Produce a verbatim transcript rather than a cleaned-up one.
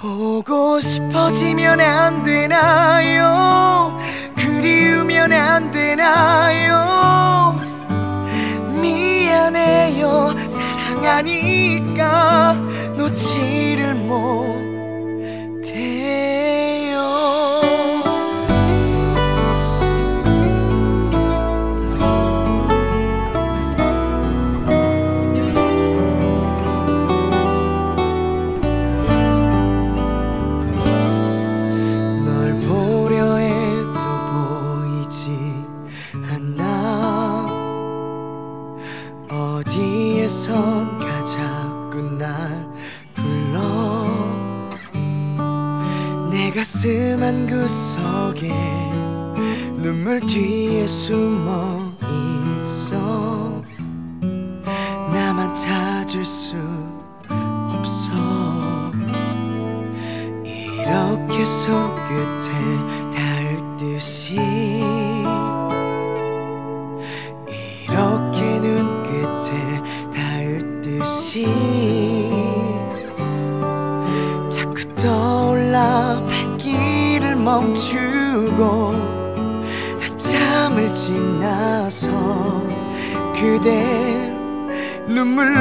보고 싶어지면 안 되나요? 그리우면 안 되나요? 미안해요. 사랑하니까 놓지를 못해요. 널 보려 해도 보이지 않아. 어디에선가 자꾸 날 불러. 내 가슴 한구석에 눈물 뒤에 숨어 있어. 나만 찾을 수 없어. 이렇게 손끝에 닿을 듯이, 이렇게 눈끝에 닿을 듯이 자꾸 떠올라 발길을 멈추고 한참을 지나서 그대 눈물